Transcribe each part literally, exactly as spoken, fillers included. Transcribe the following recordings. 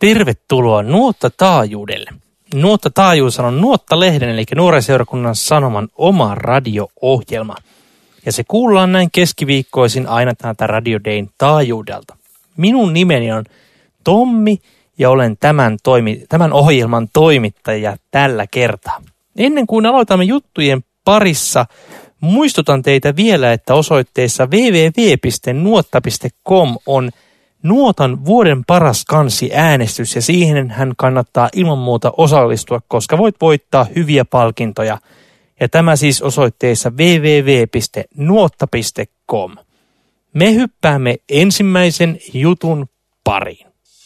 Tervetuloa Nuotta-taajuudelle. Nuotta-taajuus on Nuotta-lehden eli Nuoren seurakunnan Sanoman oma radio-ohjelma. Ja se kuullaan näin keskiviikkoisin aina täältä Radio Dayn taajuudelta. Minun nimeni on Tommi ja olen tämän, toimi, tämän ohjelman toimittaja tällä kertaa. Ennen kuin aloitamme juttujen parissa, muistutan teitä vielä, että osoitteessa double-u double-u double-u piste nuotta piste com on Nuotan vuoden paras kansi-äänestys ja siihen hän kannattaa ilman muuta osallistua, koska voit voittaa hyviä palkintoja. Ja tämä siis osoitteessa double-u double-u double-u piste nuotta piste com. Me hyppäämme ensimmäisen jutun pariin.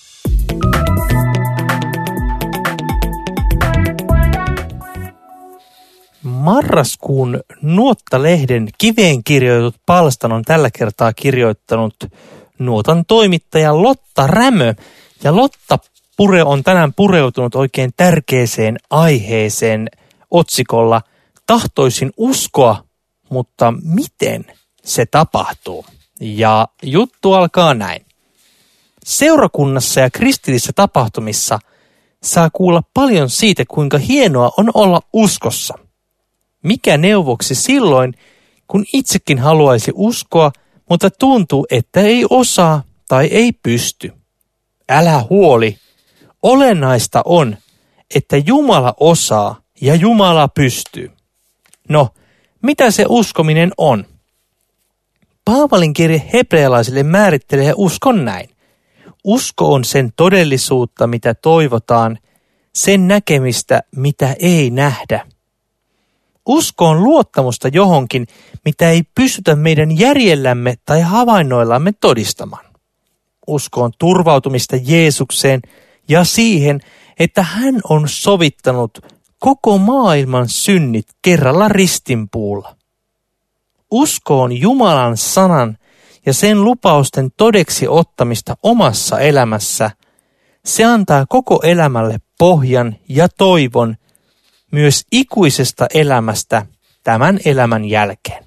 Marraskuun Nuotta-lehden kiveen kirjoitut palstan on tällä kertaa kirjoittanut Nuotan toimittaja Lotta Rämö. Ja Lotta Pure on tänään pureutunut oikein tärkeeseen aiheeseen otsikolla Tahtoisin uskoa, mutta miten se tapahtuu? Ja juttu alkaa näin. Seurakunnassa ja kristillisissä tapahtumissa saa kuulla paljon siitä, kuinka hienoa on olla uskossa. Mikä neuvoksi silloin, kun itsekin haluaisi uskoa, mutta tuntuu, että ei osaa tai ei pysty? Älä huoli. Olennaista on, että Jumala osaa ja Jumala pystyy. No, mitä se uskominen on? Paavalin kirje hebrealaisille määrittelee uskon näin. Usko on sen todellisuutta, mitä toivotaan, sen näkemistä, mitä ei nähdä. Usko on luottamusta johonkin, mitä ei pystytä meidän järjellämme tai havainnoillamme todistamaan. Usko on turvautumista Jeesukseen ja siihen, että hän on sovittanut koko maailman synnit kerralla ristinpuulla. Usko on Jumalan sanan ja sen lupausten todeksi ottamista omassa elämässä. Se antaa koko elämälle pohjan ja toivon myös ikuisesta elämästä tämän elämän jälkeen.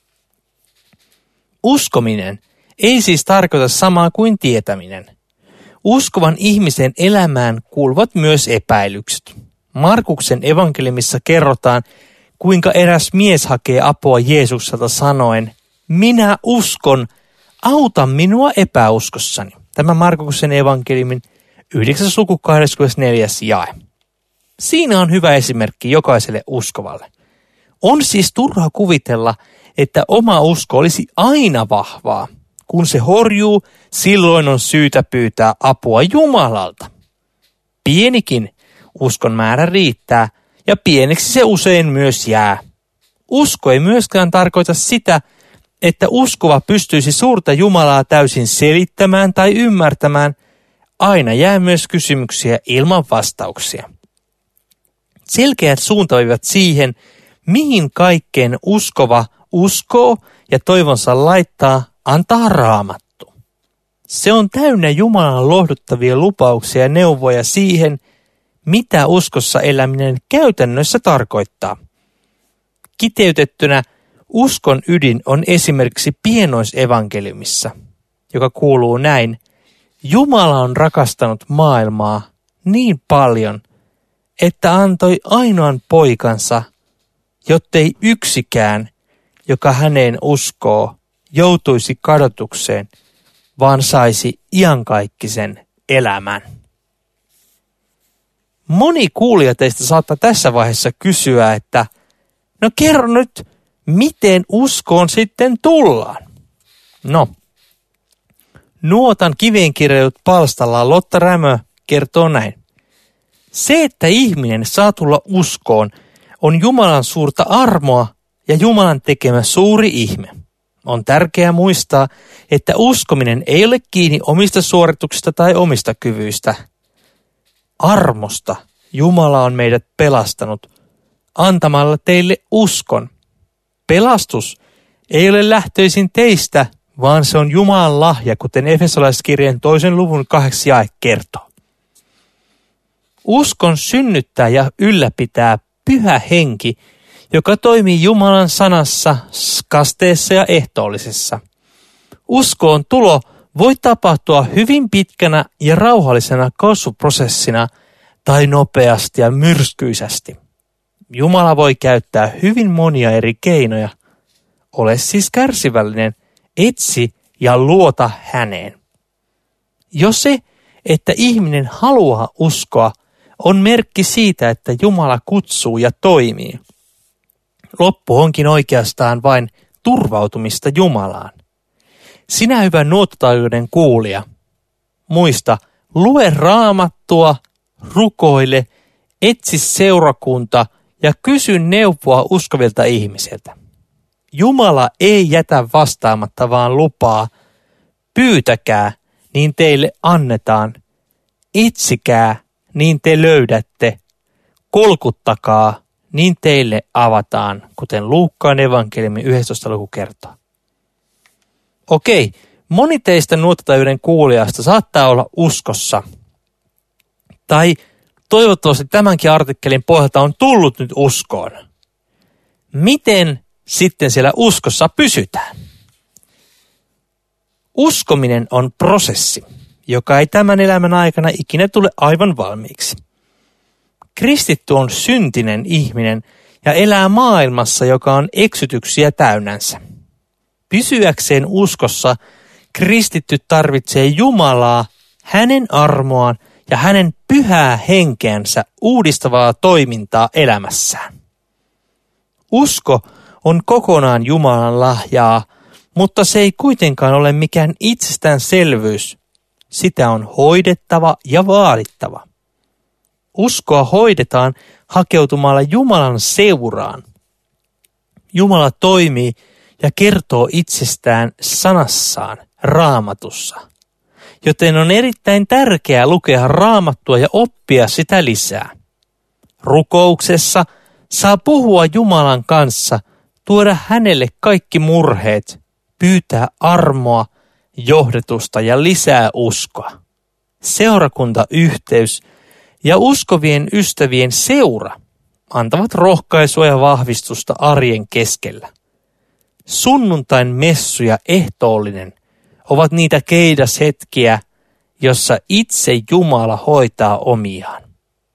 Uskominen ei siis tarkoita samaa kuin tietäminen. Uskovan ihmisen elämään kuuluvat myös epäilykset. Markuksen evankeliumissa kerrotaan, kuinka eräs mies hakee apua Jeesukselta sanoen, minä uskon, auta minua epäuskossani. Tämä Markuksen evankeliumin yhdeksäs luku kahdeskymmenesneljäs jae. Siinä on hyvä esimerkki jokaiselle uskovalle. On siis turha kuvitella, että oma usko olisi aina vahvaa. Kun se horjuu, silloin on syytä pyytää apua Jumalalta. Pienikin uskon määrä riittää ja pieneksi se usein myös jää. Usko ei myöskään tarkoita sitä, että uskova pystyisi suurta Jumalaa täysin selittämään tai ymmärtämään. Aina jää myös kysymyksiä ilman vastauksia. Selkeät suuntaviivat siihen, mihin kaikkeen uskova uskoo ja toivonsa laittaa, antaa Raamattu. Se on täynnä Jumalan lohduttavia lupauksia ja neuvoja siihen, mitä uskossa eläminen käytännössä tarkoittaa. Kiteytettynä uskon ydin on esimerkiksi pienoisevankeliumissa, joka kuuluu näin. Jumala on rakastanut maailmaa niin paljon, että antoi ainoan poikansa, jottei yksikään, joka häneen uskoo, joutuisi kadotukseen, vaan saisi iankaikkisen elämän. Moni kuulija teistä saattaa tässä vaiheessa kysyä, että no kerro nyt, miten uskoon sitten tullaan? No, Nuotan kiveenkirjoitut palstalla Lotta Rämö kertoo näin. Se, että ihminen saa tulla uskoon, on Jumalan suurta armoa ja Jumalan tekemä suuri ihme. On tärkeää muistaa, että uskominen ei ole kiinni omista suorituksista tai omista kyvyistä. Armosta Jumala on meidät pelastanut antamalla teille uskon. Pelastus ei ole lähtöisin teistä, vaan se on Jumalan lahja, kuten Efesolaiskirjeen toisen luvun kahdeksas jae kertoo. Uskon synnyttää ja ylläpitää Pyhä Henki, joka toimii Jumalan sanassa, kasteessa ja ehtoollisessa. Uskoon tulo voi tapahtua hyvin pitkänä ja rauhallisena kasvuprosessina tai nopeasti ja myrskyisesti. Jumala voi käyttää hyvin monia eri keinoja. Ole siis kärsivällinen, etsi ja luota häneen. Jo se, että ihminen haluaa uskoa, on merkki siitä, että Jumala kutsuu ja toimii. Loppu onkin oikeastaan vain turvautumista Jumalaan. Sinä hyvä nuottotaajuuden kuulija, muista, lue raamattua, rukoile, etsi seurakunta ja kysy neuvoa uskovilta ihmisiltä. Jumala ei jätä vastaamatta, vaan lupaa, pyytäkää, niin teille annetaan, etsikää, niin te löydätte, kolkuttakaa, niin teille avataan, kuten Luukkaan evankeliumin yhdestoista luku kertoo. Okei, moni teistä nuottotaajuuden kuulijasta saattaa olla uskossa. Tai toivottavasti tämänkin artikkelin pohjalta on tullut nyt uskoon. Miten sitten siellä uskossa pysytään? Uskominen on prosessi, joka ei tämän elämän aikana ikinä tule aivan valmiiksi. Kristitty on syntinen ihminen ja elää maailmassa, joka on eksytyksiä täynnänsä. Pysyäkseen uskossa kristitty tarvitsee Jumalaa, hänen armoaan ja hänen pyhää henkeänsä uudistavaa toimintaa elämässään. Usko on kokonaan Jumalan lahjaa, mutta se ei kuitenkaan ole mikään itsestäänselvyys. Sitä on hoidettava ja vaadittava. Uskoa hoidetaan hakeutumalla Jumalan seuraan. Jumala toimii ja kertoo itsestään sanassaan, Raamatussa. Joten on erittäin tärkeää lukea Raamattua ja oppia sitä lisää. Rukouksessa saa puhua Jumalan kanssa, tuoda hänelle kaikki murheet, pyytää armoa, johdetusta ja lisää uskoa. Seurakuntayhteys ja uskovien ystävien seura antavat rohkaisua ja vahvistusta arjen keskellä. Sunnuntain messu ja ehtoollinen ovat niitä keidashetkiä, jossa itse Jumala hoitaa omiaan.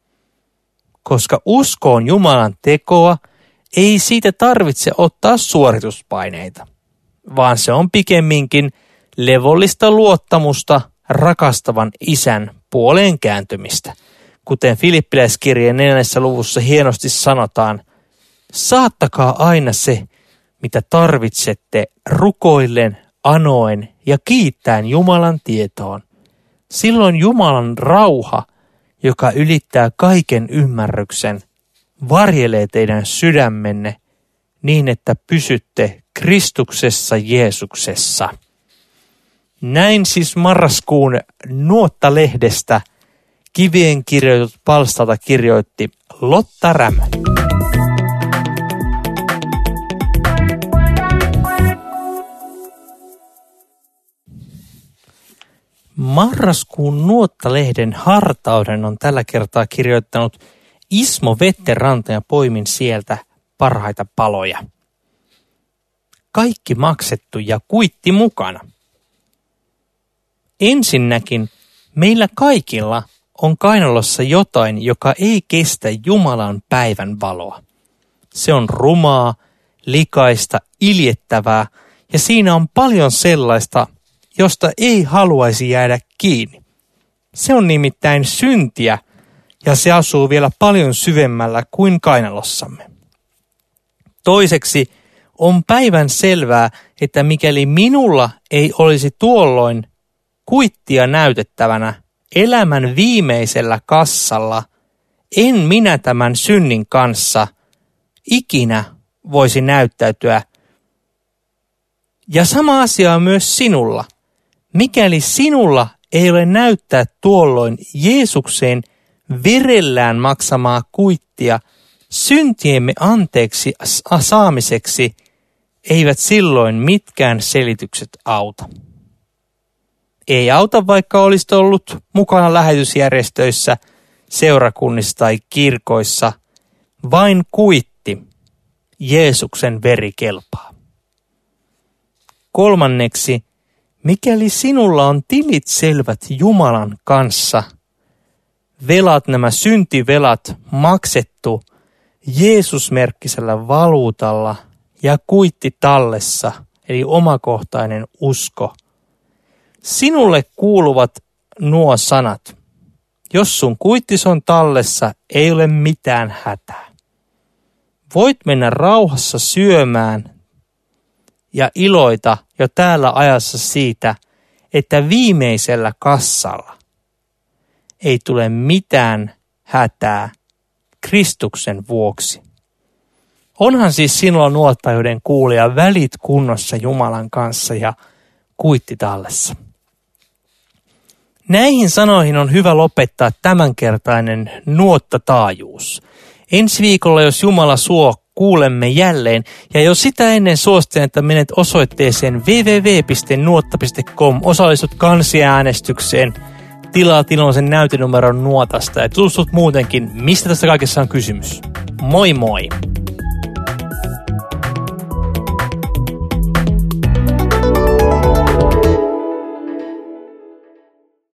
Koska usko on Jumalan tekoa, ei siitä tarvitse ottaa suorituspaineita, vaan se on pikemminkin levollista luottamusta rakastavan isän puoleen kääntymistä. Kuten Filippiläiskirjeen neljännessä luvussa hienosti sanotaan, saattakaa aina se, mitä tarvitsette rukoillen, anoen ja kiittäen Jumalan tietoon. Silloin Jumalan rauha, joka ylittää kaiken ymmärryksen, varjelee teidän sydämenne niin, että pysytte Kristuksessa Jeesuksessa. Näin siis marraskuun Nuotta-lehdestä kivien kirjoitut palstalta kirjoitti Lotta Rämö. Marraskuun Nuotta-lehden hartauden on tällä kertaa kirjoittanut Ismo Vetteranta ja poimin sieltä parhaita paloja. Kaikki maksettu ja kuitti mukana. Ensinnäkin meillä kaikilla on kainalossa jotain, joka ei kestä Jumalan päivän valoa. Se on rumaa, likaista, iljettävää ja siinä on paljon sellaista, josta ei haluaisi jäädä kiinni. Se on nimittäin syntiä ja se asuu vielä paljon syvemmällä kuin kainalossamme. Toiseksi on päivän selvää, että mikäli minulla ei olisi tuolloin kuittia näytettävänä elämän viimeisellä kassalla, en minä tämän synnin kanssa ikinä voisi näyttäytyä. Ja sama asia on myös sinulla. Mikäli sinulla ei ole näyttää tuolloin Jeesukseen verellään maksamaa kuittia syntiemme anteeksi saamiseksi, eivät silloin mitkään selitykset auta. Ei auta, vaikka olisit ollut mukana lähetysjärjestöissä, seurakunnissa tai kirkoissa. Vain kuitti, Jeesuksen veri kelpaa. Kolmanneksi, Mikäli sinulla on tilit selvät Jumalan kanssa, velat, nämä syntivelat maksettu Jeesus-merkkisellä valuutalla ja kuitti tallessa, eli omakohtainen usko, sinulle kuuluvat nuo sanat. Jos sun kuittis on tallessa, ei ole mitään hätää. Voit mennä rauhassa syömään ja iloita jo täällä ajassa siitä, että viimeisellä kassalla ei tule mitään hätää Kristuksen vuoksi. Onhan siis sinulla nuottajuuden kuulija välit kunnossa Jumalan kanssa ja kuitti tallessa. Näihin sanoihin on hyvä lopettaa tämänkertainen nuottataajuus. Ensi viikolla, jos Jumala suo, kuulemme jälleen. Ja jos sitä ennen suosittelen, että menet osoitteeseen double-u double-u double-u piste nuotta piste com, osallistut kansiäänestykseen, tilaat iloisen näytenumeron nuotasta ja tutustut muutenkin, mistä tästä kaikessa on kysymys. Moi moi!